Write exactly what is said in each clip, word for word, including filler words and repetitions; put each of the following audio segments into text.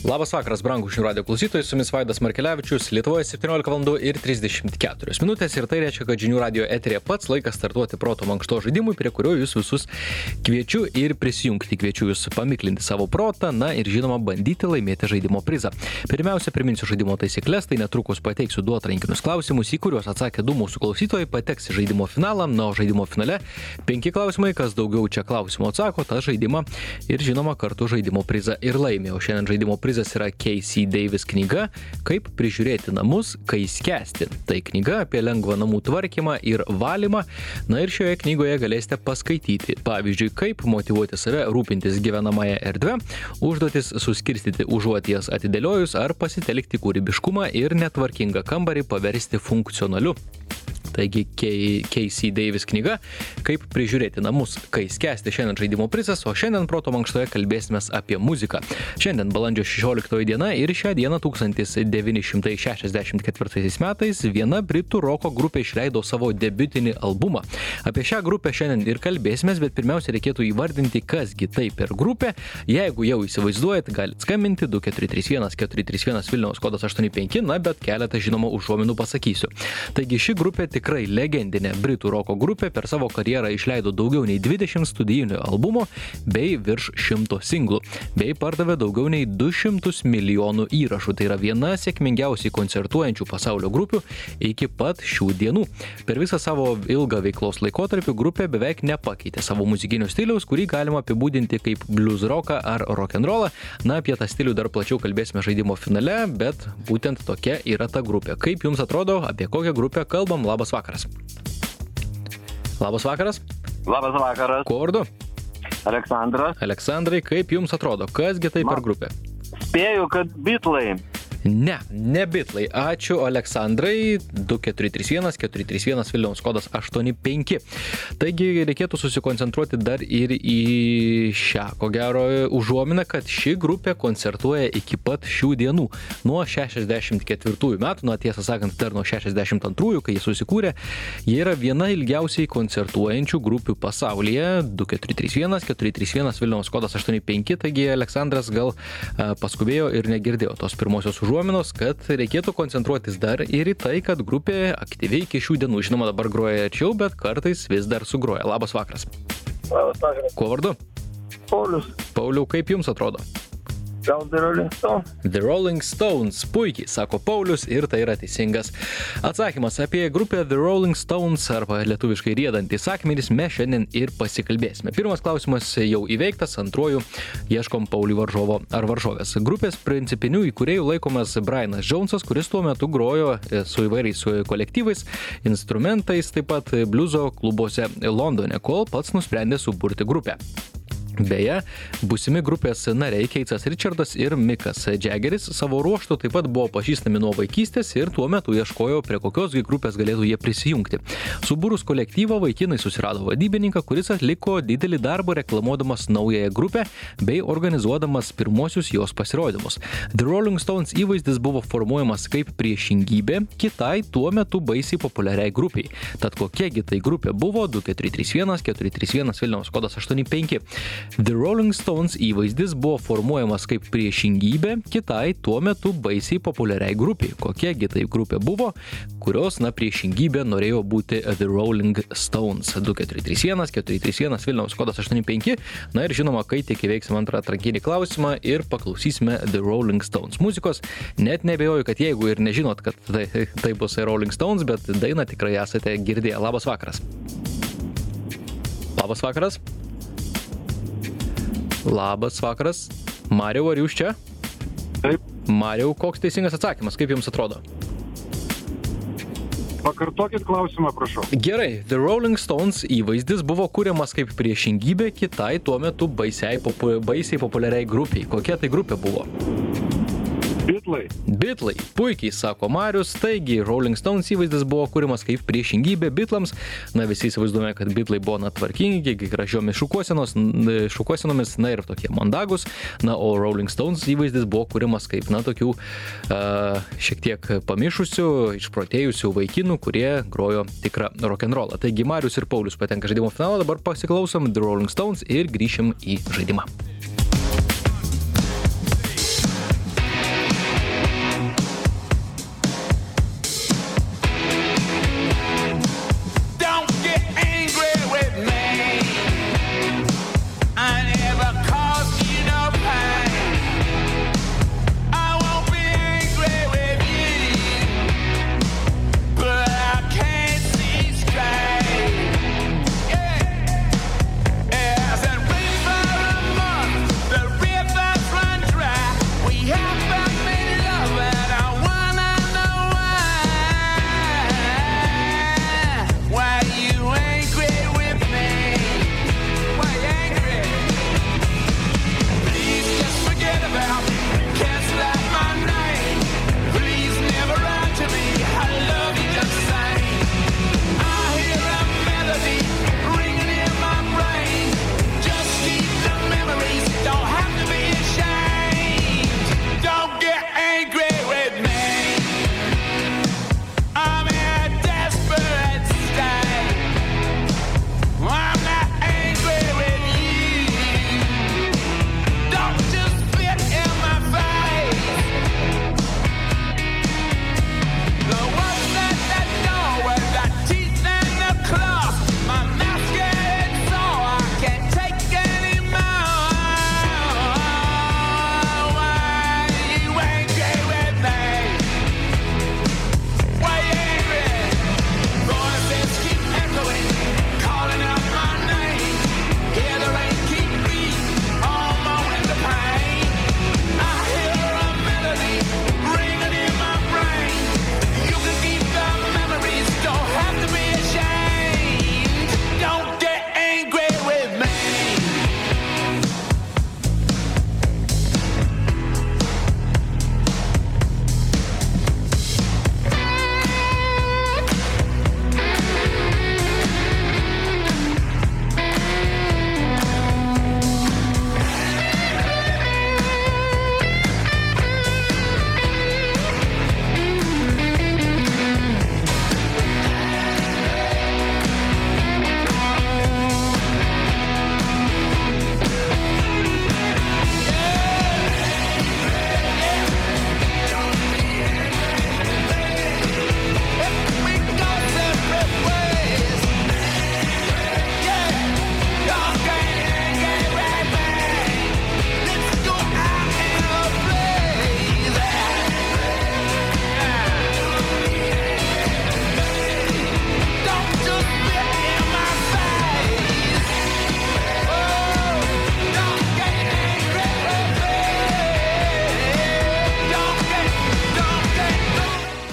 Labas vakaras, brangūs žinių radijo klausytojai, su jumis Vaidas Markelevičius, Lietuvoje septyniolika valandų ir trisdešimt keturios minutės ir tai reiškia, kad žinių radijo eteryje pats laikas startuoti proto mankšto žaidimui, prie kurio jūs visus kviečiu ir prisijungti, kviečiu jūs pamiklinti savo protą, na ir žinoma bandyti laimėti žaidimo prizą. Pirmiausia, priminsiu žaidimo taisyklės, tai netrukus pateiksiu du atrankinius klausimus, į kuriuos atsakė du mūsų klausytojai, pateks į žaidimo finalą, na o žaidimo finale penki klausimai, kas daugiau čia klausimų atsako, tą žaidimą ir žinoma kartu žaidimo prizą ir laimė. O šiandien žaidimo prizas yra Casey Davis knyga Kaip prižiūrėti namus, kai skęsti. Tai knyga apie lengvą namų tvarkymą ir valymą. Na ir šioje knygoje galėsite paskaityti, pavyzdžiui, kaip motyvuoti save rūpintis gyvenamąją erdvę, užduotis suskirstyti užuot jas atidėliojus ar pasitelkti kūrybiškumą ir netvarkingą kambarį paversti funkcionaliu. Taigi Casey Davis knyga Kaip prižiūrėti namus, kai skęsti šiandien žaidimo prizas, o šiandien proto mankštoje kalbėsime apie muziką. Šiandien balandžio šešioliktoji diena ir šią dieną tūkstantis devyni šimtai šešiasdešimt ketvirtaisiais metais viena britų roko grupė išleido savo debiutinį albumą. Apie šią grupę šiandien ir kalbėsime, bet pirmiausia reikėtų įvardinti, kasgi tai per grupė. Jeigu jau įsivaizduojat, galite skambinti du keturi trys vienas keturi trys vienas Vilniaus kodas aštuoni penki, na bet keletą žinoma užuominų pasakysiu. Taigi ši grupė tikrai legendinė britų roko grupė, per savo karjerą išleido daugiau nei dvidešimt studijinių albumų bei virš šimto singlų, bei pardavė daugiau nei du šimtus milijonų įrašų. Tai yra viena sėkmingiausiai koncertuojančių pasaulio grupių iki pat šių dienų. Per visą savo ilgą veiklos laikotarpį grupė beveik nepakeitė savo muzikinio stiliaus, kurį galima apibūdinti kaip blues rocką ar rock'n'rollą. Na, apie tą stilių dar plačiau kalbėsime žaidimo finale, bet būtent tokia yra ta grupė. Kaip jums atrodo, apie kokią grupę kalbam? Labas vakaras. Labas vakaras. Labas vakaras. Kuo vardu? Aleksandras. Aleksandrai, kaip jums atrodo, kasgi tai per grupė? Spėju, kad Beatlai. Ne, ne Beatlai. Ačiū, Aleksandrai. du keturi trys vienas keturi trys vienas Vilniaus kodas aštuoni penki. Taigi reikėtų susikoncentruoti dar ir į šią, ko gero, užuominą, kad ši grupė koncertuoja iki pat šių dienų. Nuo šešiasdešimt ketvirtųjų metų, na tiesą sakant, dar nuo šešiasdešimt antrųjų, kai jie susikūrė, jie yra viena ilgiausiai koncertuojančių grupių pasaulyje. du keturi trys vienas keturi trys vienas Vilniaus kodas aštuoni penki. Taigi Aleksandras gal a, paskubėjo ir negirdėjo tos pirmosios užuominos. Užuominos, kad reikėtų koncentruotis dar ir į tai, kad grupė aktyviai iki šių dienų. Žinoma, dabar groja arčiau, bet kartais vis dar sugroja. Labas vakaras. Labas vakaras. Kuo vardu? Paulius. Pauliau, kaip jums atrodo? Gal The Rolling Stones? The Rolling Stones. Puikiai, sako Paulius, ir tai yra teisingas atsakymas. Apie grupę The Rolling Stones, arba lietuviškai riedantys akmenys, mes šiandien ir pasikalbėsime. Pirmas klausimas jau įveiktas, antruoju ieškom Pauliui varžovo ar varžovės. Grupės principinių įkūrėjų laikomas Brianas Jonesas, kuris tuo metu grojo su įvairiais su kolektyvais, instrumentais, taip pat bliuzo klubuose Londone, kol pats nusprendė suburti grupę. Beje, būsimi grupės nariai Keitsas Richardas ir Mikas Jaggeris savo ruožtu taip pat buvo pažįstami nuo vaikystės ir tuo metu ieškojo, prie kokios grupės galėtų jie prisijungti. Subūrus kolektyvą vaikinai susirado vadybininką, kuris atliko didelį darbą reklamuodamas naująją grupę bei organizuodamas pirmosius jos pasirodymus. The Rolling Stones įvaizdis buvo formuojamas kaip priešingybė kitai tuo metu baisiai populiariai grupiai. Tad kokiegi tai grupė buvo? du keturi trys vienas keturi trys vienas Vilniaus kodas aštuoni penki. The Rolling Stones įvaizdis buvo formuojamas kaip priešingybė kitai tuo metu baisiai populiariai grupiai. Kokiagi tai grupė buvo, kurios, na, priešingybė norėjo būti The Rolling Stones. du keturi trys vienas keturi trys vienas Vilniaus kodas aštuoni penki. Na ir žinoma, kai tik įveiksim antrą atrankinį klausimą ir paklausysime The Rolling Stones muzikos. Net nebejoju, kad jeigu ir nežinot, kad tai, tai bus Rolling Stones, bet dainą tikrai esate girdėję. Labas vakaras. Labas vakaras. Labas vakaras. Mariau, ar jūs čia? Taip. Mariau, koks teisingas atsakymas, kaip jums atrodo? Pakartokit klausimą, prašau. Gerai, The Rolling Stones įvaizdis buvo kuriamas kaip priešingybė kitai tuo metu baisiai, popu, baisiai populiariai grupiai. Kokia tai grupė buvo? Beatlai. Beatlai. Puikiai, sako Marius. Taigi, Rolling Stones įvaizdis buvo kuriamas kaip priešingybė Beatlams. Na, visi įsivaizduojame, kad Beatlai buvo na tvarkingi, gražiomis šukuosenomis, na ir tokie mandagus. Na, o Rolling Stones įvaizdis buvo kuriamas kaip, na, tokių uh, šiek tiek pamišusių, išprotėjusių vaikinų, kurie grojo tikrą rock'n'rollą. Taigi, Marius ir Paulius patenka žaidimo finalą. Dabar pasiklausom The Rolling Stones ir grįšim į žaidimą.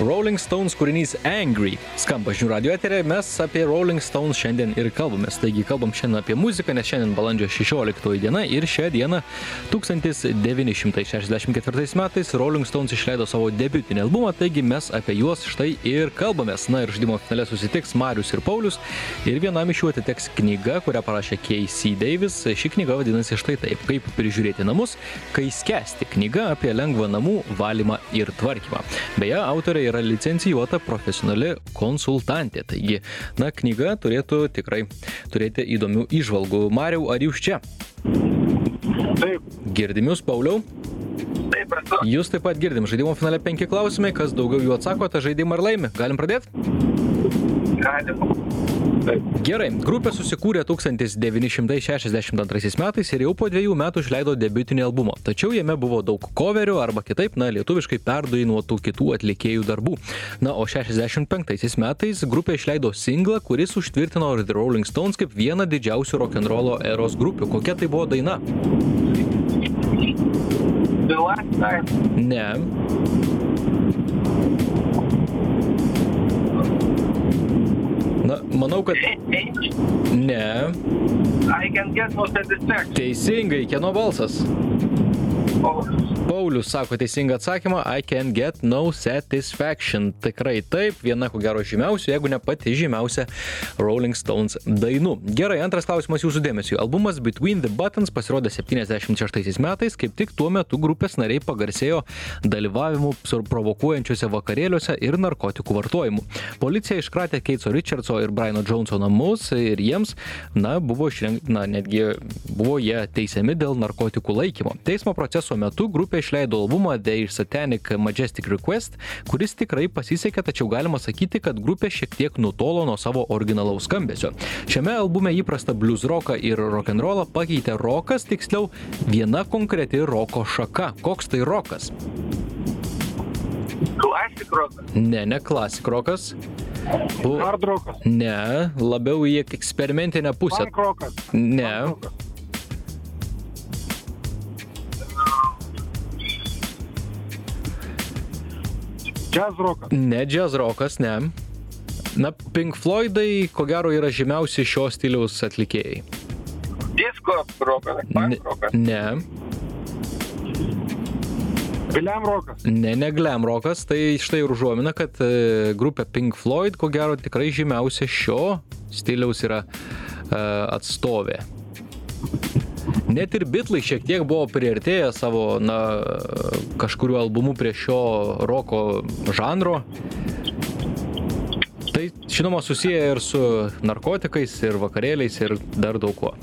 Rolling Stones kūrinys Angry skamba žinių radio eteryje. Mes apie Rolling Stones šiandien ir kalbamės. Taigi kalbam šiandien apie muziką, nes šiandien balandžio šešioliktoji diena ir šią dieną tūkstantis devyni šimtai šešiasdešimt ketvirtais metais Rolling Stones išleido savo debiutinį albumą, taigi mes apie juos štai ir kalbamės. Na ir žaidimo finale susitiks Marius ir Paulius ir vienam iš jų atiteks knyga, kurią parašė Casey Davis. Ši knyga vadinasi štai taip: Kaip prižiūrėti namus, kai skęsti. Knyga apie lengvą namų valymą ir tvarkymą. Beje, autorė yra licencijuota profesionali konsultantė. Taigi, na, knyga turėtų tikrai turėti įdomių įžvalgų. Mariau, ar jūs čia? Taip. Girdim jūs, Pauliau? Taip, esu. Jūs taip pat girdim. Žaidimo finale penki klausimai. Kas daugiau jų atsako, tą žaidimą ir laimi. Galim pradėti? Galim. Taip. Gerai. Grupė susikūrė tūkstantis devyni šimtai šešiasdešimt antraisiais metais ir jau po dviejų metų išleido debiutinį albumą. Tačiau jame buvo daug koverių arba kitaip, na, lietuviškai perdainuotų kitų atlikėjų darbų. Na, o šešiasdešimt penktaisiais metais grupė išleido singlą, kuris užtvirtino The Rolling Stones kaip vieną didžiausių rock'n'rollo eros grupių. Kokia tai buvo daina? The Last Time. Ne. Na, manau, kad... Ne. I can get no satisfaction. Teisingai, kieno balsas? Oh. Paulius sako teisingą atsakymą: I can get no satisfaction. Tikrai taip, viena ko gero žymiausių, jeigu ne pati žymiausia Rolling Stones dainų. Gerai, antras klausimas jūsų dėmesiui. Albumas Between the Buttons pasirodė septyniasdešimt šeštaisiais metais, kaip tik tuo metu grupės nariai pagarsėjo dalyvavimu provokuojančiuose vakarėliuose ir narkotikų vartojimu. Policija iškratė Keitso Richardso ir Briano Joneso namus ir jiems, na, buvo išrenk, na, netgi buvo jie teisiami dėl narkotikų laikymo. Teismo proceso metu grupė išleido albumą Their Satanic Majestic Request, kuris tikrai pasisekė, tačiau galima sakyti, kad grupė šiek tiek nutolo nuo savo originalaus skambesio. Šiame albume įprasta blues rocką ir rock'n'rollą pakeitė rokas, tiksliau viena konkreti roko šaka. Koks tai rokas? Classic rockas. Ne, ne classic rokas. Bu... Hard rockas. Ne, labiau į eksperimentinę pusę. Punk rockas. Ne. Punk rockas. Jazz rockas. Ne jazz rokas, ne. Na, Pink Floydai, ko gero, yra žymiausi šio stiliaus atlikėjai. Disco rockas. Ne, Punk rockas. ne, Glam rockas. ne, ne glam rokas, tai štai ir užuomina, kad e, grupė Pink Floyd, ko gero, tikrai žymiausia šio stiliaus yra e, atstovė. Net ir Beatlai šiek tiek buvo priartėję savo, na, kažkuriuo albumu prie šio roko žanro. Tai, žinoma, susiję ir su narkotikais, ir vakarėliais, ir dar daug kuo.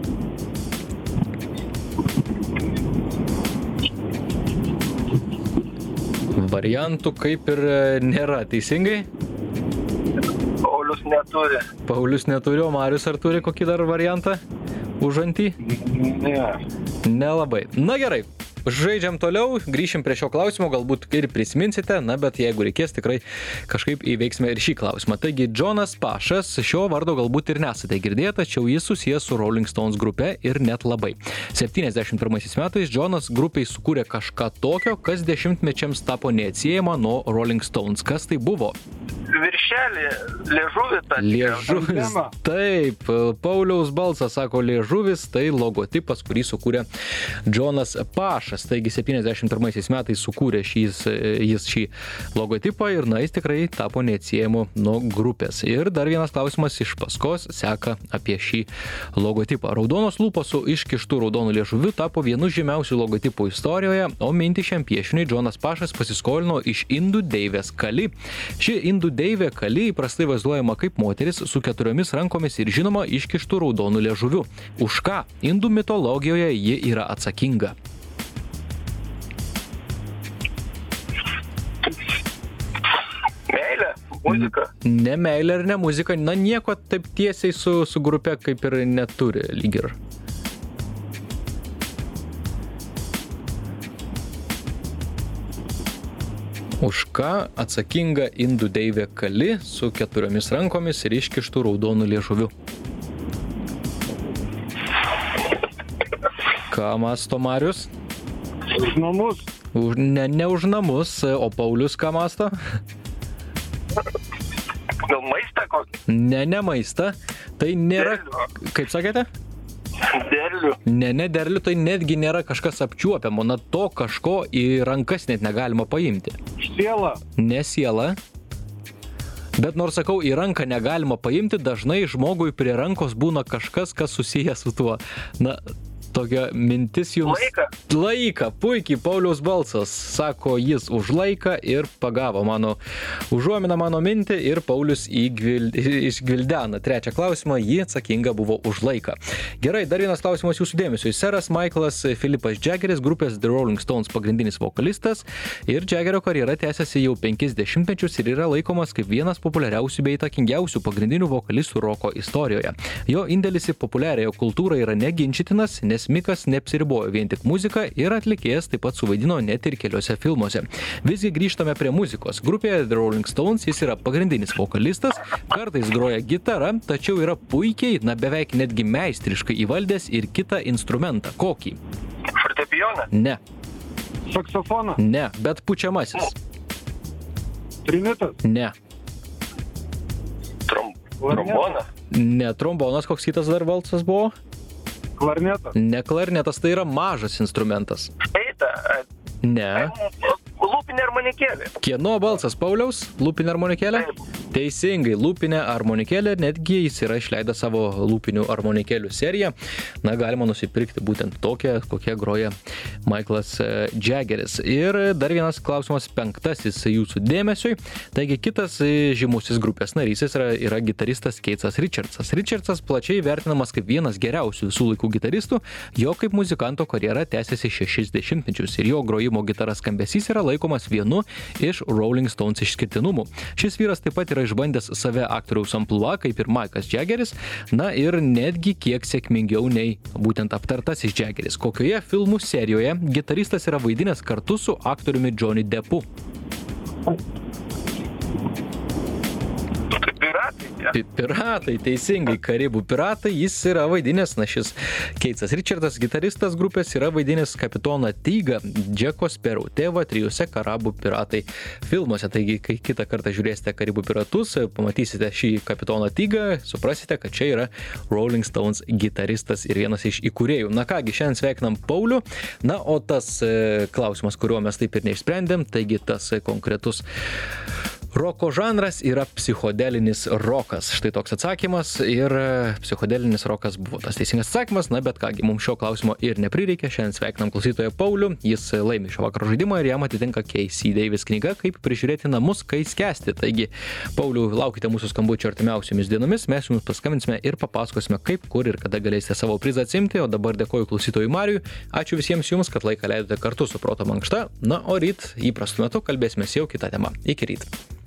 Variantų kaip ir nėra, teisingai? Paulius neturi. Paulius neturi, o Marius ar turi kokį dar variantą užantį? Ne. Nelabai. Na gerai, žaidžiam toliau, grįšim prie šio klausimo, galbūt ir prisiminsite, na bet jeigu reikės, tikrai kažkaip įveiksime ir šį klausimą. Taigi, Jonas Pašas, šio vardo galbūt ir nesate girdėję, tačiau jis susijęs su Rolling Stones grupe ir net labai. septyniasdešimt pirmaisiais metais Jonas grupiai sukūrė kažką tokio, kas dešimtmečiams tapo neatsiejama nuo Rolling Stones. Kas tai buvo? Viršelį, liežuvį tą. Liežuvis. Taip, Pauliaus balsas sako liežuvis, tai logotipas, kurį sukūrė Jonas Pašas. Taigi septyniasdešimt pirmaisiais metais sukūrė šis, jis šį logotipą ir na, jis tikrai tapo neatsiejamu nuo grupės. Ir dar vienas klausimas iš paskos seka apie šį logotipą. Raudonos lūpos su iškištu raudonu liežuviu tapo vienu žymiausių logotipų istorijoje, o mintį šiam piešiniui Jonas Pašas pasiskolino iš indų deivės Kali. Ši indų deivė Kali įprastai vaizduojama kaip moteris su keturiomis rankomis ir žinoma iškištu raudonu liežuviu. Už ką indų mitologijoje ji yra atsakinga? Meilė, muzika. Ne meilė ir ne muzika, na nieko taip tiesiai su, su grupe kaip ir neturi lyg ir. Už ką atsakinga indų deivė Kali su keturiomis rankomis ir iškištų raudonų liežuviu? Ką mąsto Marius? Už namus. Už, ne, ne už namus, o Paulius ką mąsto? Gal maistą kokį? Ne, ne maistą. Tai nėra, Derlių. kaip sakėte? Derlių. Ne, ne derlių, tai netgi nėra kažkas apčiuopiamo, na to kažko į rankas net negalima paimti. Siela. Ne siela. Bet nors sakau, į ranką negalima paimti, dažnai žmogui prie rankos būna kažkas, kas susijęs su tuo. Na, tokia mintis jums. Laiką. Laiką, puikiai, Pauliaus balsas, sako jis už laiką ir pagavo mano, užuomina mano mintį ir Paulius įgvil, išgvildena. Trečią klausimą, ji atsakinga buvo už laiką. Gerai, dar vienas klausimas jūsų dėmesio. Seras Michaelas Philipas Jaggeris, grupės The Rolling Stones pagrindinis vokalistas ir Jaggerio karjera tęsiasi jau penkis dešimtmečius ir yra laikomas kaip vienas populiariausių bei įtakingiausių pagrindinių vokalistų roko istorijoje. Jo indėlis į populiariąją kultūrą yra neginčytinas, nes Mikas neapsiribojo vien tik muziką ir atlikėjas taip pat suvaidino net ir keliuose filmuose. Visgi grįžtame prie muzikos. Grupėje The Rolling Stones jis yra pagrindinis vokalistas, kartais groja gitarą, tačiau yra puikiai, na beveik netgi meistriškai įvaldęs ir kitą instrumentą. Kokį? Fortepijoną? Ne, Saksofoną. ne, bet pučiamasis. Trimitas. Ne, Trom... Tromboną? ne trombonas, koks kitas dar balsas buvo? Klarnetas. Ne klarnetas, tai yra mažas instrumentas. Eita. Ne. Lūpinė armonikėlė. Kieno balsas, Pauliaus? Lūpinė armonikėlė? Teisingai, lūpinė armonikėlė, netgi jis yra išleidęs savo lūpinių armonikėlių seriją. Na, galima nusipirkti būtent tokią, kokie groja Michaelas Jaggeris. Ir dar vienas klausimas, penktasis jūsų dėmesiui. Taigi, kitas žymusis grupės narys yra, yra gitaristas Keitsas Richardsas. Richardsas plačiai vertinamas kaip vienas geriausių visų laikų gitaristų. Jo kaip muzikanto karjera tęsiasi šešis dešimtmečius ir jo grojimo gitaras skambesys yra laikomas vienu iš Rolling Stones išskirtinumų. Šis vyras taip pat yra išbandęs save aktoriaus amplua, kaip ir Mikas Jaggeris, na ir netgi kiek sėkmingiau nei būtent aptartasis Jaggeris. Kokioje filmų serijoje gitaristas yra vaidinęs kartu su aktoriumi Johnny Deppu? Piratai. Ja. Piratai, teisingai, Karibų piratai, jis yra vaidinęs, na šis Keitsas Richardsas, gitaristas grupės, yra vaidinęs kapitoną Tigą, Džeko Sparrow tėvą trijuose Karibų piratai filmuose. Taigi, kai kitą kartą žiūrėsite Karibų piratus, pamatysite šį kapitoną Tigą, suprasite, kad čia yra Rolling Stones gitaristas ir vienas iš įkūrėjų. Na kągi, šiandien sveikinam Paulių. Na, o tas e, klausimas, kuriuo mes taip ir neišsprendėm, taigi tas e, konkretus roko žanras yra psichodelinis rokas. Štai toks atsakymas ir psichodelinis rokas buvo tas teisingas atsakymas, na bet kągi, mums šio klausimo ir neprireikė. Šiandien sveikinam klausytoją Paulių, jis laimi šio vakaro žaidimą ir jam atitinka Casey Davis knyga Kaip prižiūrėti namus, kai skęsti. Taigi, Paulių, laukite mūsų skambučio artimiausiomis dienomis, mes jums paskambinsime ir papasakosime, kaip, kur ir kada galėsite savo prizą atsimti, o dabar dėkoju klausytojui Mariui. Ačiū visiems jums, kad laiką leidote kartu su Proto Mankšta. Na, o ryt įprastu metu kalbėsime jau kitą temą. Iki ryt.